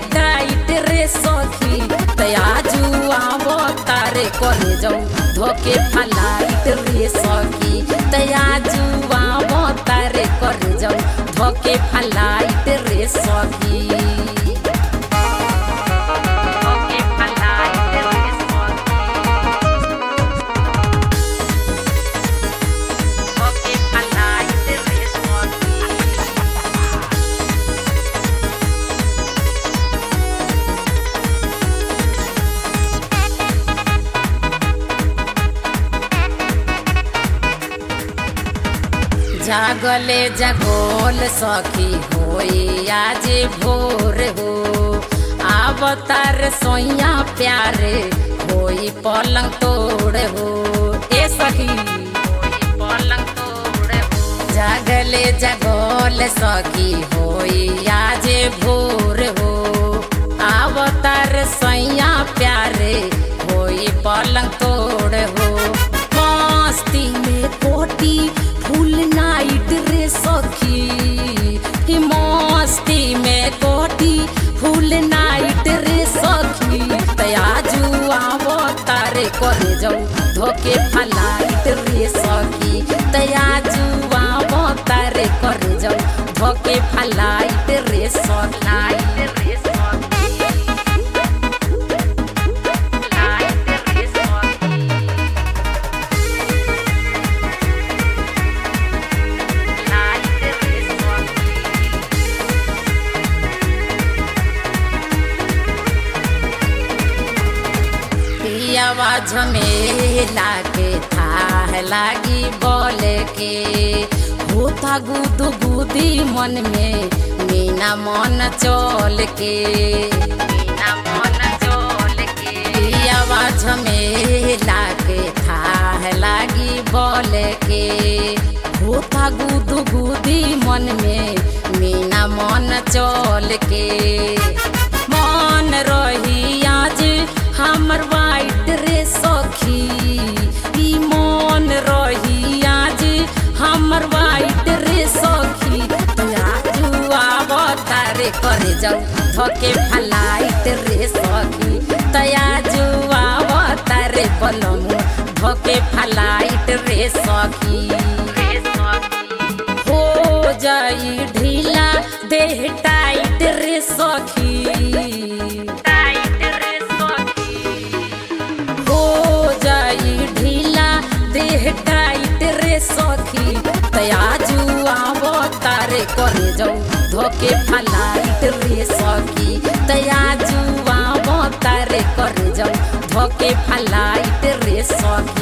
Tight रे सखी तया जुआवो तारे करे जाऊ धोके फलाइट रे सखी तया जुआवो तारे करे जाऊ धोके फलाइट रे सखी जागले जगोल सखी होई आज भोर हो आवतार सोइया प्यारे होई पलंग तोड़ हो ए सखी पलंग तोड़ हो जागले जगोल सखी होई आज भोर हो आवतार सोइया प्यारे होई पलंग तोड़ हो मस्ती में कोटी फुल नाइट रे सखी मस्ती में कोटी फुल नाइट रे सखी तया जुआवो तारे करे जाऊ धोके फलाइट रे सखी तया जुआवो तारे करे जाऊ धोके फलाइट रे सखी आवाज में लागे था लागी बोले के होता गुद गुदी मन में मीना मन चल के मीना मन चल के आवाज में लागे था लागी बोले के होता गुद गुदी मन में मीना मन चल के मन रही आज हमर वाइट रे सखी ई मन रही आज हमर वाइट रे सखी तया जुआवो तारे करे जाऊ धोके फलाइट रे सखी तया जुआवो तारे पलंग धोके फलाइट रे सखी हो जाई ढीला देह टाइट रे सखी टाइट रे सखी तया जुआवो तारे करे जाऊ धोके फलाइट रे सखी तया जुआवो तारे करे जाऊ धोके फलाइट रे सखी।